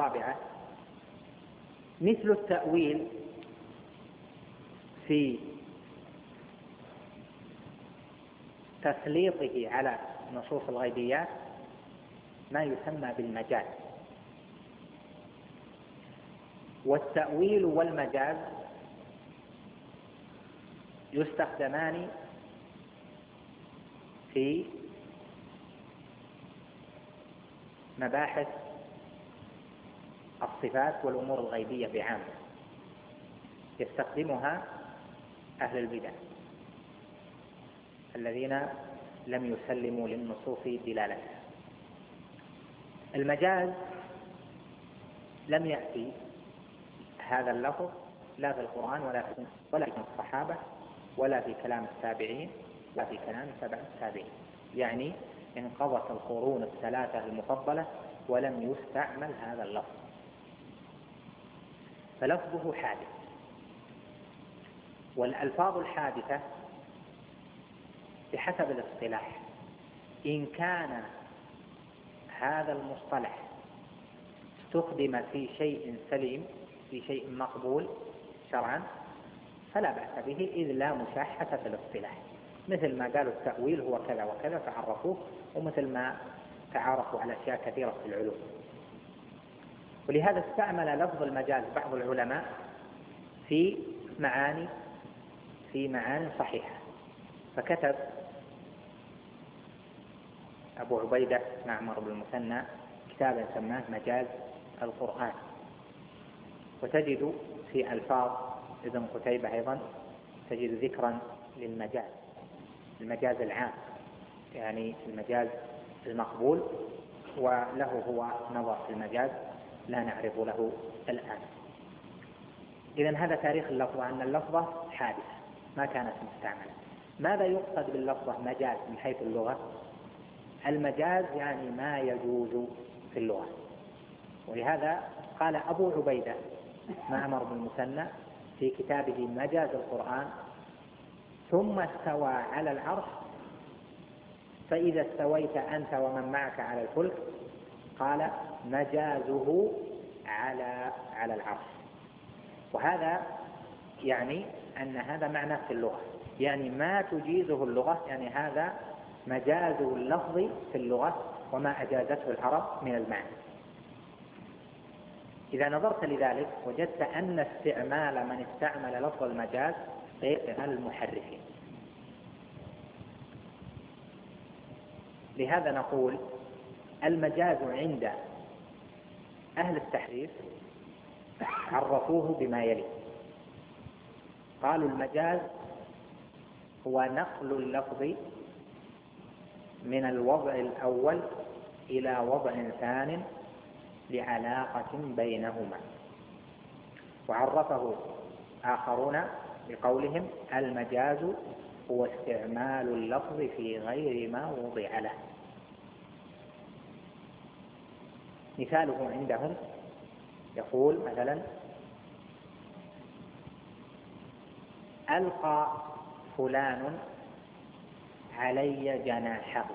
الرابعة مثل التأويل في تسليطه على نصوص الغيبيات ما يسمى بالمجاز. والتأويل والمجاز يستخدمان في مباحث الصفات والأمور الغيبية بعامة، يستخدمها أهل البدع الذين لم يسلموا للنصوص دلالتها. المجاز لم يأتي هذا اللفظ لا في القرآن ولا في الصحابة ولا في كلام التابعين ولا في كلام تبع التابعين، يعني انقضت القرون الثلاثة المفضلة ولم يستعمل هذا اللفظ، فلفظه حادث. والألفاظ الحادثة بحسب الاصطلاح إن كان هذا المصطلح استخدم في شيء سليم، في شيء مقبول شرعا، فلا بأس به إذ لا مشاحة في الاصطلاح، مثل ما قالوا التأويل هو كذا وكذا فعرفوه، ومثل ما تعارفوا على أشياء كثيرة في العلوم. ولهذا استعمل لفظ المجاز بعض العلماء في معاني صحيحة، فكتب أبو عبيدة معمر بن المثنى كتابا سماه مجاز القرآن. وتجد في ألفاظ ابن قتيبة أيضا تجد ذكرا للمجاز، المجاز العام، يعني المجاز المقبول، وله هو نظر في المجاز لا نعرف له الآن. إذن هذا تاريخ اللفظة، أن اللفظة حادثة ما كانت مستعملة. ماذا يقصد باللفظة مجاز من حيث اللغة؟ المجاز يعني ما يجوز في اللغة، ولهذا قال أبو عبيدة معمر بن المثنى في كتابه مجاز القرآن: ثم استوى على العرش فإذا استويت أنت ومن معك على الفلك قال مجازه على العرش. وهذا يعني أن هذا معنى في اللغة، يعني ما تجيزه اللغة، يعني هذا مجاز اللفظ في اللغة وما أجازته العرب من المعنى. إذا نظرت لذلك وجدت أن استعمال من استعمل لفظ المجاز غير استعمال المحرفين. لهذا نقول المجاز عند أهل التحريف عرفوه بما يلي: قالوا المجاز هو نقل اللفظ من الوضع الأول إلى وضع ثان لعلاقة بينهما. وعرفه آخرون بقولهم المجاز هو استعمال اللفظ في غير ما وضع له. مثاله عندهم يقول مثلا: ألقى فلان علي جناحه.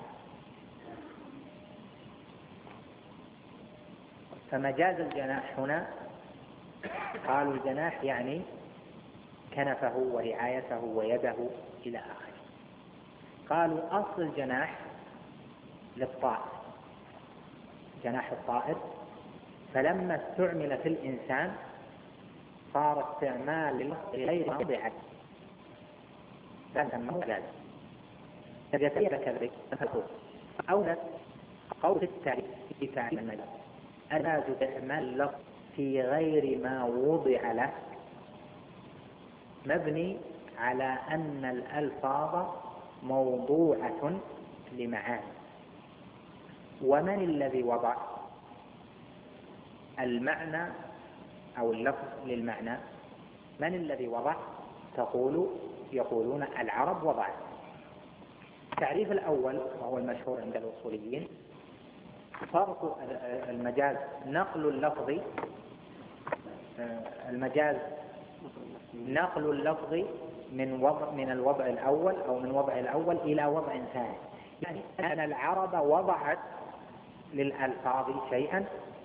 فمجاز الجناح هنا قالوا الجناح يعني كنفه ورعايته ويده إلى آخره. قالوا أصل الجناح للطائر، جناح الطائر، فلما استعمل في الإنسان صار استعمال غير موضعه، فهمه مجاز. كذلك أو قول التعريف في تعريف المجاز: المجاز استعمال لفظ في غير ما وضع له مبني على أن الألفاظ موضوعة لمعاني. ومن الذي وضع المعنى أو اللفظ للمعنى؟ من الذي وضع؟ يقولون العرب وضعت. التعريف الأول وهو المشهور عند الأصوليين: فرق المجاز نقل اللفظ، المجاز نقل اللفظ من الوضع الأول أو من وضع الأول إلى وضع ثاني، يعني أن العرب وضعت للألفاظ شيئا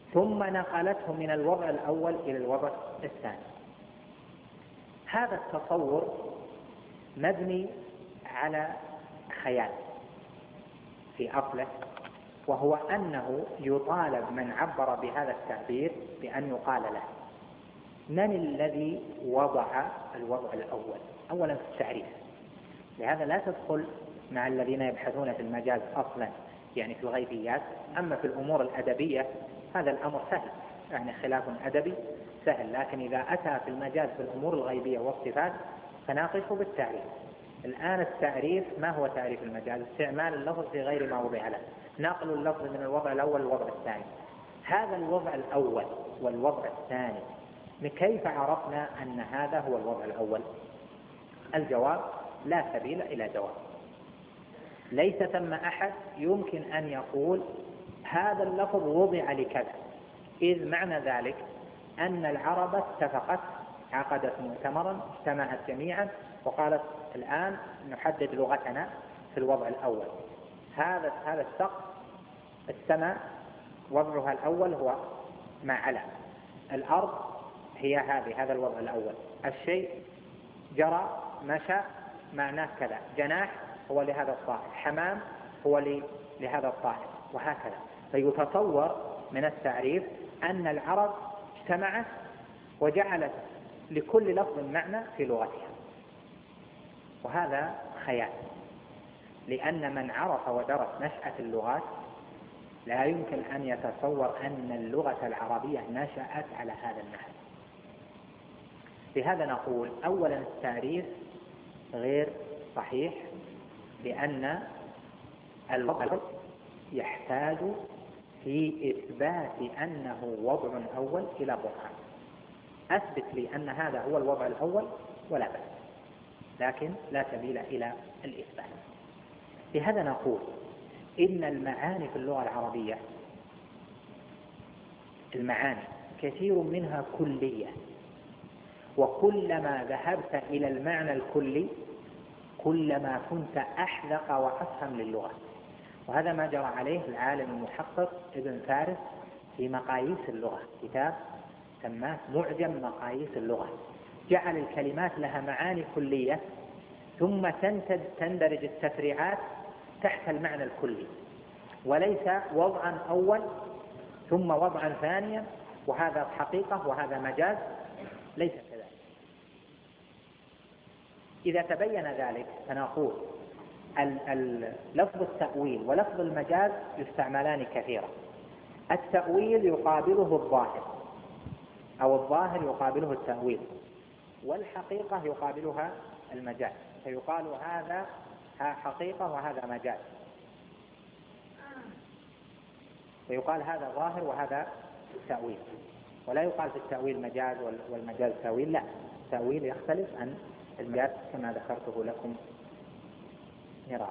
ثم نقلته من الوضع الأول إلى الوضع الثاني. هذا التصور مبني على خيال في أصله، وهو أنه يطالب من عبر بهذا التعبير بأن يقال له: من الذي وضع الوضع الأول؟ أولا في التعريف، لهذا لا تدخل مع الذين يبحثون في المجاز أصلا، يعني في الغيبيات. أما في الأمور الأدبية هذا الأمر سهل، يعني خلاف أدبي سهل، لكن إذا أتى في المجاز في الأمور الغيبية والصفات فناقشه بالتعريف. الآن التعريف، ما هو تعريف المجاز؟ استعمال اللفظ في غير ما وضع له، نقل اللفظ من الوضع الأول للوضع الثاني. هذا الوضع الأول والوضع الثاني كيف عرفنا أن هذا هو الوضع الأول؟ الجواب: لا سبيل إلى جواب. ليس ثم أحد يمكن أن يقول هذا اللفظ وضع لكذا، إذ معنى ذلك أن العرب اتفقت، عقدت مؤتمرا، اجتمعت جميعا وقالت: الآن نحدد لغتنا في الوضع الأول. هذا السقف، السماء وضعها الأول هو ما علا، الأرض هي هذا الوضع الأول، الشيء جرى مشى معناه كذا، جناح هو لهذا الطائر، حمام هو لهذا الطائر، وهكذا. فيتصور من التعريف أن العرب اجتمعت وجعلت لكل لفظ معنى في لغتها، وهذا خيال، لأن من عرف ودرس نشأة اللغات لا يمكن أن يتصور أن اللغة العربية نشأت على هذا النحو. لهذا نقول: أولا التعريف غير صحيح، لأن اللغة يحتاج في إثبات أنه وضع أول إلى برهان. أثبت لي أن هذا هو الوضع الأول ولا بأس، لكن لا سبيل إلى الإثبات. لهذا نقول إن المعاني في اللغة العربية، المعاني كثير منها كلية، وكلما ذهبت إلى المعنى الكلي كلما كنت أحذق وأفهم للغة. وهذا ما جرى عليه العالم المحقق ابن فارس في مقاييس اللغة، كتاب سماه معجم مقاييس اللغة، جعل الكلمات لها معاني كلية ثم تندرج التفريعات تحت المعنى الكلي، وليس وضعا أول ثم وضعا ثانيا وهذا حقيقة وهذا مجاز، ليس كذلك. إذا تبين ذلك فنقول لفظ التأويل ولفظ المجاز يستعملان كثيرا. التأويل يقابله الظاهر، أو الظاهر يقابله التأويل، والحقيقة يقابلها المجاز، فيقال هذا حقيقة وهذا مجاز، فيقال هذا ظاهر وهذا تأويل، ولا يقال في التأويل مجاز والمجاز تأويل، لا، التأويل يختلف عن المجاز كما ذكرته لكم مرارا.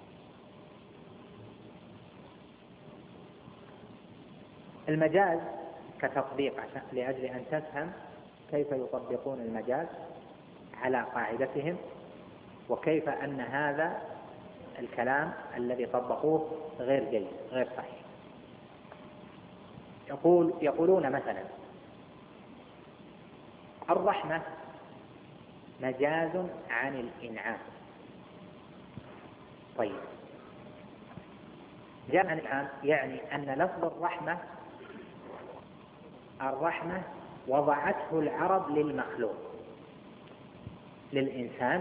المجاز كتطبيق، لأجل أن تفهم كيف يطبقون المجاز على قاعدتهم، وكيف أن هذا الكلام الذي طبقوه غير جيد غير صحيح. يقولون مثلا: الرحمة مجاز عن الإنعام. طيب، مجاز عن الإنعام يعني أن لفظ الرحمة وضعته العرب للمخلوق، للإنسان،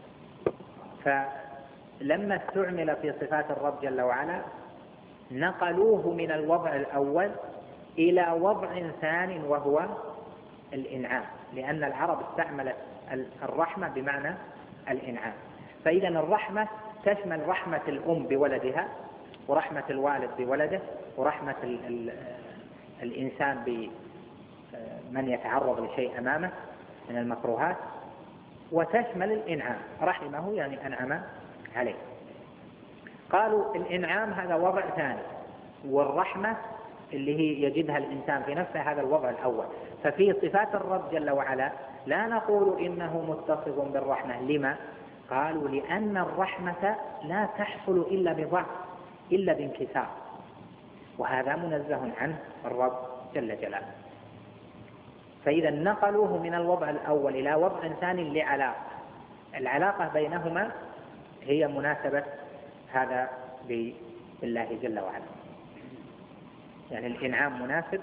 فلما استعمل في صفات الرب جل وعلا نقلوه من الوضع الأول إلى وضع ثاني وهو الإنعام، لأن العرب استعملت الرحمة بمعنى الإنعام. فإذا الرحمة تشمل رحمة الأم بولدها، ورحمة الوالد بولده، ورحمة الإنسان بمن يتعرض لشيء أمامه من المكروهات، وتشمل الإنعام، رحمه يعني أنعم عليه. قالوا الإنعام هذا وضع ثاني، والرحمة اللي هي يجدها الإنسان في نفسه هذا الوضع الأول. ففي صفات الرب جل وعلا لا نقول إنه متصف بالرحمة. لما؟ قالوا لأن الرحمة لا تحصل إلا بضعف، إلا بانكسار، وهذا منزه عنه الرب جل جلاله. فإذا نقلوه من الوضع الأول إلى وضع ثاني لعلاقة، العلاقة بينهما هي مناسبة هذا بالله جل وعلا، يعني الإنعام مناسب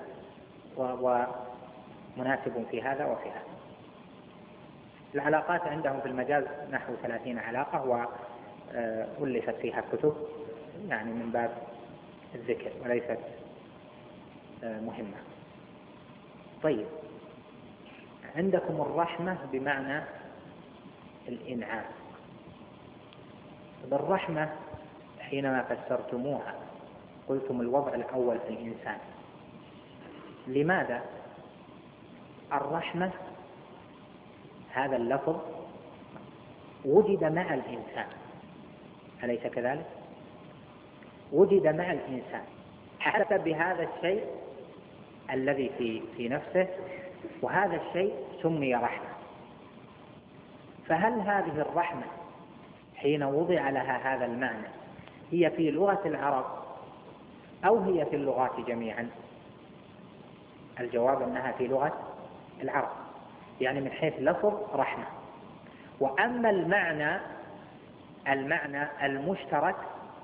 ومناسب في هذا وفي هذا. العلاقات عندهم في المجاز نحو 30 علاقة، وألفت فيها كتب يعني من باب الذكر وليست مهمة. طيب، عندكم الرحمة بمعنى الإنعام. بالرحمة حينما فسرتموها قلتم الوضع الأول في الإنسان. لماذا؟ الرحمة هذا اللفظ وجد مع الإنسان، أليس كذلك؟ وجد مع الإنسان حتى بهذا الشيء الذي في نفسه، وهذا الشيء سمي رحمة. فهل هذه الرحمة حين وضع لها هذا المعنى هي في لغة العرب أو هي في اللغات جميعا؟ الجواب أنها في لغة العرب، يعني من حيث لفظ رحمة. وأما المعنى المشترك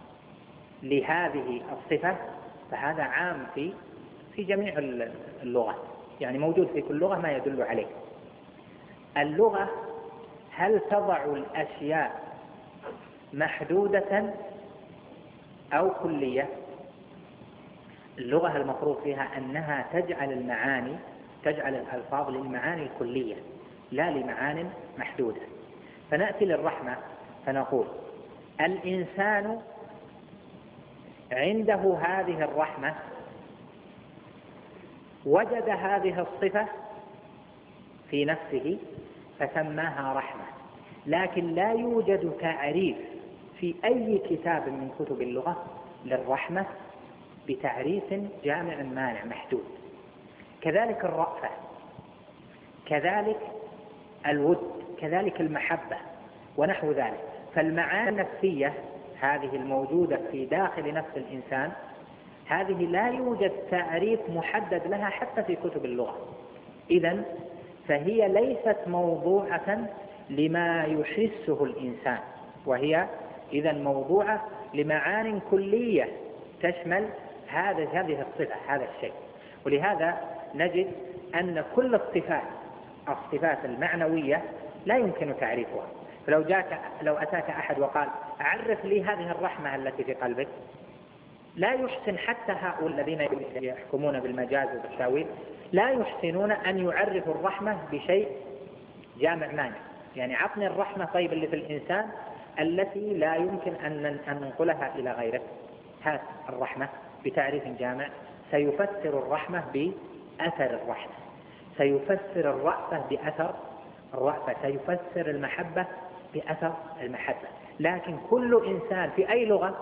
لهذه الصفة فهذا عام في جميع اللغات، يعني موجود في كل لغة ما يدل عليه. اللغة هل تضع الأشياء محدودة أو كلية؟ اللغة المفروض فيها أنها تجعل الألفاظ للمعاني الكلية لا لمعان محدودة. فنأتي للرحمة فنقول الإنسان عنده هذه الرحمة، وجد هذه الصفة في نفسه فسماها رحمة، لكن لا يوجد تعريف في أي كتاب من كتب اللغة للرحمة بتعريف جامع مانع محدود. كذلك الرأفة، كذلك الود، كذلك المحبة ونحو ذلك. فالمعاني النفسية هذه الموجودة في داخل نفس الإنسان هذه لا يوجد تعريف محدد لها حتى في كتب اللغة. إذن فهي ليست موضوعة لما يحسه الإنسان، وهي إذن موضوعة لمعان كلية تشمل هذه الصفة، هذا الشيء. ولهذا نجد أن كل الصفات المعنوية لا يمكن تعريفها. فلو أتاك أحد وقال عرف لي هذه الرحمة التي في قلبك، لا يحسن حتى هؤلاء الذين يحكمون بالمجاز وبالتاويل لا يحسنون أن يعرفوا الرحمة بشيء جامع مانع. يعني عطني الرحمة طيب اللي في الإنسان التي لا يمكن أن ننقلها إلى غيره، هذه الرحمة بتعريف جامع سيفسر الرحمة بأثر الرحمة، سيفسر الرأفة بأثر الرأفة، سيفسر المحبة بأثر المحبة. لكن كل إنسان في أي لغة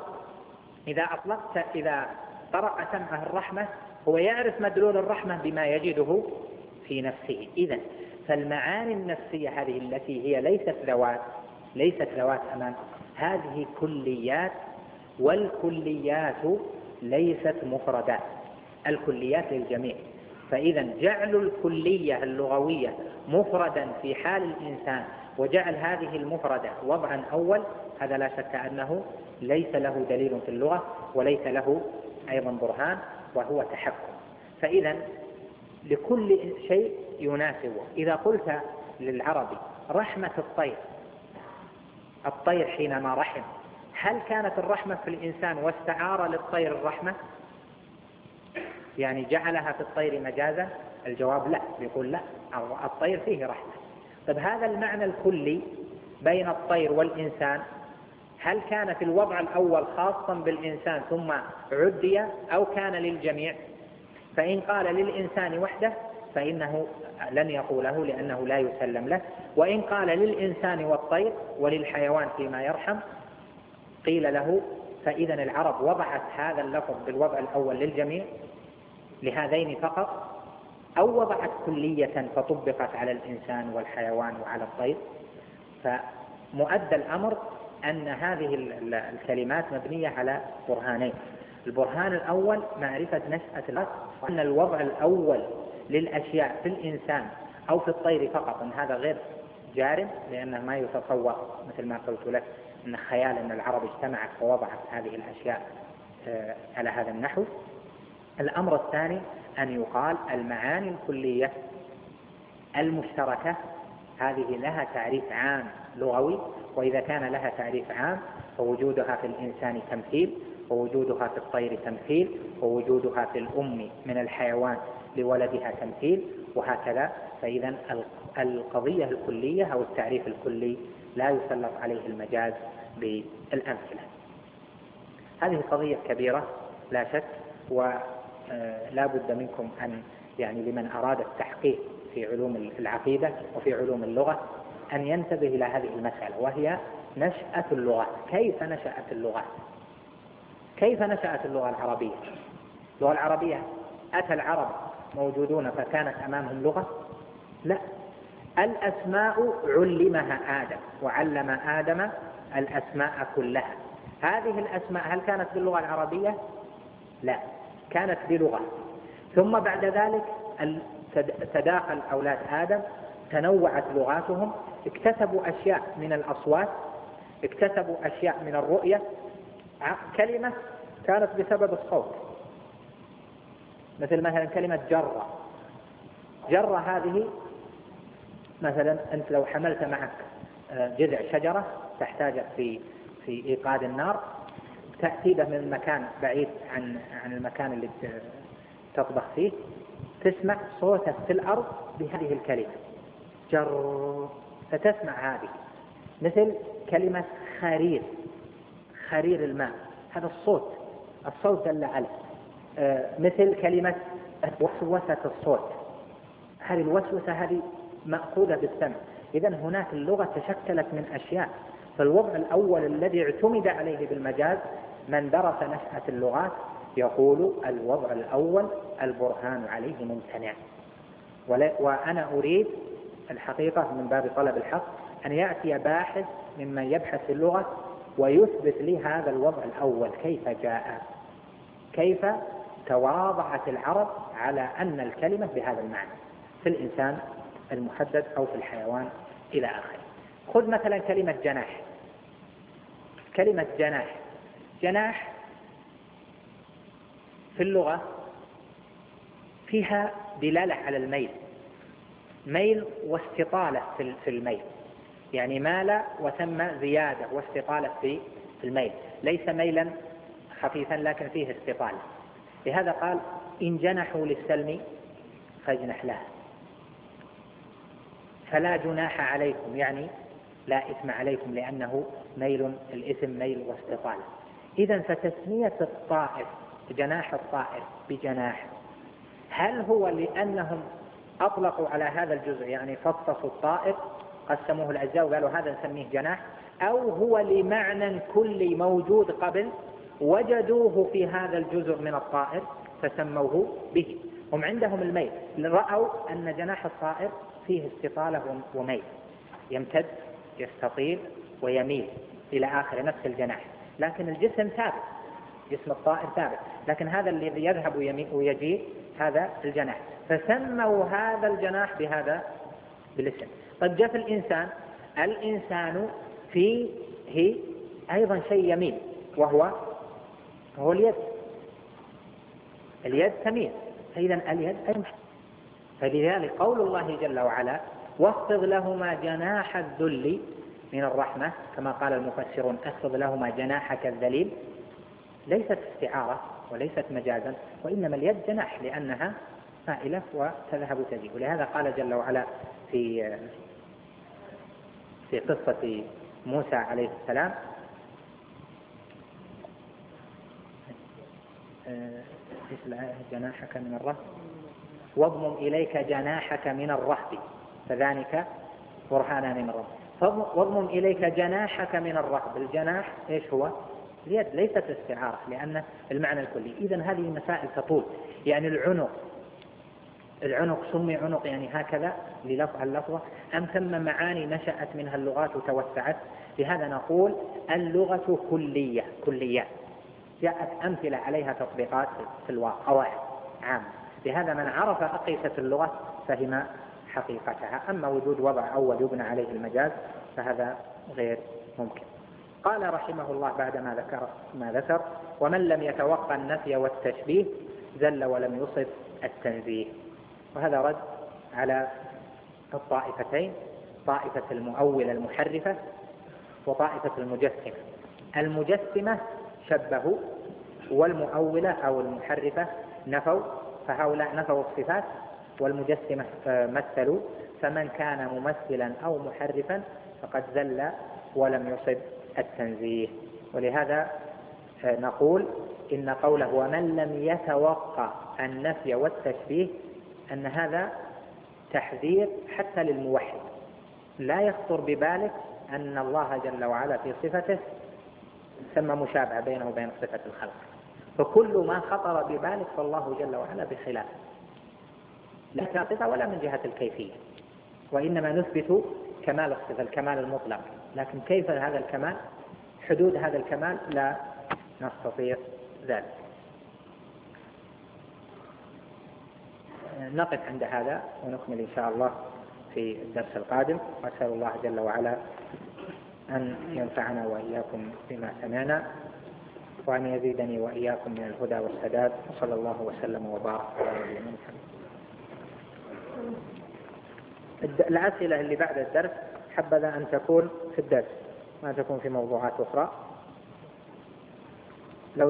إذا طرق سمعه الرحمة هو يعرف مدلول الرحمة بما يجده في نفسه. إذن فالمعاني النفسية هذه التي هي ليست ذوات أمام، هذه كليات، والكليات ليست مفردات، الكليات للجميع. فإذا جعل الكلية اللغوية مفردا في حال الإنسان وجعل هذه المفردة وضعا أول، هذا لا شك أنه ليس له دليل في اللغة وليس له أيضا برهان، وهو تحكم. فإذا لكل شيء يناسبه. إذا قلت للعربي رحمة الطير حينما رحم، هل كانت الرحمة في الإنسان واستعار للطير الرحمة؟ يعني جعلها في الطير مجازا؟ الجواب لا، يقول لا، الطير فيه رحمة. طب هذا المعنى الكلي بين الطير والإنسان هل كان في الوضع الأول خاصا بالإنسان ثم عدي أو كان للجميع؟ فإن قال للإنسان وحده فإنه لن يقوله لأنه لا يسلم له، وإن قال للإنسان والطير وللحيوان فيما يرحم قيل له. فإذا العرب وضعت هذا اللفظ بالوضع الأول للجميع لهذين فقط، أو وضعت كلية فطبقت على الإنسان والحيوان وعلى الطير. فمؤدى الأمر أن هذه الكلمات مبنية على برهانين. البرهان الأول معرفة نشأة اللفظ وأن الوضع الأول للأشياء في الإنسان أو في الطير فقط أن هذا غير جارم، لأنه ما يتصور مثل ما قلت لك أن خيال أن العرب اجتمعت ووضعت هذه الأشياء على هذا النحو. الأمر الثاني أن يقال المعاني الكلية المشتركة هذه لها تعريف عام لغوي، وإذا كان لها تعريف عام فوجودها في الإنسان تمثيل، ووجودها في الطير تمثيل، ووجودها في الأم من الحيوان لولدها تمثيل، وهكذا. فإذا القضية الكلية أو التعريف الكلي لا يسلط عليه المجاز بالأمثلة. هذه قضية كبيرة لا شك، ولا بد منكم أن يعني لمن أراد التحقيق في علوم العقيدة وفي علوم اللغة أن ينتبه إلى هذه المسألة، وهي نشأة اللغات. كيف نشأت اللغات؟ كيف نشأت اللغة العربية؟ اللغة العربية أتى العرب موجودون فكانت أمامهم لغة؟ لا، الأسماء علمها آدم وعلم آدم الأسماء كلها. هذه الأسماء هل كانت باللغة العربية؟ لا، كانت بلغة. ثم بعد ذلك تداخل أولاد آدم، تنوعت لغاتهم، اكتسبوا أشياء من الأصوات، اكتسبوا أشياء من الرؤية. كلمة كانت بسبب الصوت، مثلا كلمة جرة هذه مثلا أنت لو حملت معك جذع شجرة تحتاج في إيقاد النار، تأتي به من مكان بعيد عن المكان اللي تطبخ فيه، تسمع صوته في الأرض بهذه الكلمة جر، فتسمع هذه. مثل كلمة خرير الماء، هذا الصوت دل عليه. مثل كلمة وسوسة الصوت، هذه الوسوسة هذه مأخوذة بالسمع. إذن هناك اللغة تشكلت من أشياء. فالوضع الأول الذي اعتمد عليه بالمجاز من درس نشأة اللغات يقول الوضع الأول البرهان عليه ممتنع. وأنا أريد الحقيقة من باب طلب الحق أن يأتي باحث ممن يبحث في اللغة ويثبت لي هذا الوضع الأول كيف جاء، كيف تواضعت العرب على أن الكلمة بهذا المعنى في الإنسان المحدد أو في الحيوان إلى آخره. خذ مثلا كلمة جناح. كلمة جناح في اللغة فيها دلالة على الميل، ميل واستطالة في الميل، يعني مال وثم زيادة واستطالة في الميل، ليس ميلا خفيفا لكن فيه استطالة. لهذا قال إن جنحوا للسلم فاجنح له، فلا جناح عليكم، يعني لا إثم عليكم، لأنه ميل، الإثم ميل واستطالة. إذن فتسمية الطائر جناح الطائر بجناح، هل هو لأنهم أطلقوا على هذا الجزء يعني فصصوا الطائر قسموه الأجزاء وقالوا هذا نسميه جناح، أو هو لمعنى كلي موجود قبل وجدوه في هذا الجزء من الطائر فسموه به؟ هم عندهم الميل، رأوا أن جناح الطائر فيه استطالة وميل، يمتد يستطيل ويميل إلى آخر نفس الجناح، لكن الجسم ثابت، جسم الطائر ثابت، لكن هذا الذي يذهب ويجيء هذا الجناح، فسموا هذا الجناح بهذا بالاسم. طيب جاء في الإنسان فيه أيضا شيء يميل، وهو اليد تميل، فإذا اليد أيضا. فلذلك قول الله جل وعلا واخفض لهما جناح الذل من الرحمة، كما قال المفسرون اخفض لهما جناحك الذليل، ليست استعارة وليست مجازا، وإنما اليد جناح لأنها مائلة وتذهب تجيء. ولهذا قال جل وعلا في قصة موسى عليه السلام جناحك من الرهب واضمم إليك جناحك من الرهب فذلك برهانان من ربك. واضمم إليك جناحك من الرهب، الجناح إيش هو؟ اليد، ليست استعارة لأن المعنى الكلي. إذن هذه مسائل تطول. يعني العنق سمي عنق يعني هكذا اللفظة، أم ثم معاني نشأت منها اللغات وتوسعت؟ لهذا نقول اللغة كليات، جاءت أمثلة عليها تطبيقات في الواقع، قواعد عامة. لهذا من عرف أقيسة اللغة فهم حقيقتها. أما وجود وضع أول يبنى عليه المجاز فهذا غير ممكن. قال رحمه الله بعد ما ذكر: ومن لم يتوقع النفي والتشبيه زل ولم يصب التنزيه. وهذا رد على الطائفتين، طائفة المؤولة المحرفة وطائفة المجسمة. المجسمة شبهوا، والمؤولة أو المحرفة نفوا، فهؤلاء نفوا الصفات والمجسمة مثلوا. فمن كان ممثلا أو محرفا فقد زل ولم يصب التنزيه. ولهذا نقول إن قوله ومن لم يتوقع النفي والتشبيه أن هذا تحذير حتى للموحد. لا يخطر ببالك أن الله جل وعلا في صفته ثم مشابهة بينه وبين صفة الخلق، فكل ما خطر ببالك فالله جل وعلا بخلاف، لا كصفة ولا من جهة الكيفية، وإنما نثبت كمال الصفة، الكمال المطلق، لكن كيف هذا الكمال، حدود هذا الكمال لا نستطيع ذلك. نقف عند هذا ونكمل إن شاء الله في الدرس القادم، وأسأل الله جل وعلا أن ينفعنا وإياكم بما سمعنا، وأن يزيدني وإياكم من الهدى والسداد، وصلى الله وسلم وبارك على نبينا محمد. الأسئلة اللي بعد الدرس حبذا أن تكون في الدرس، ما تكون في موضوعات أخرى.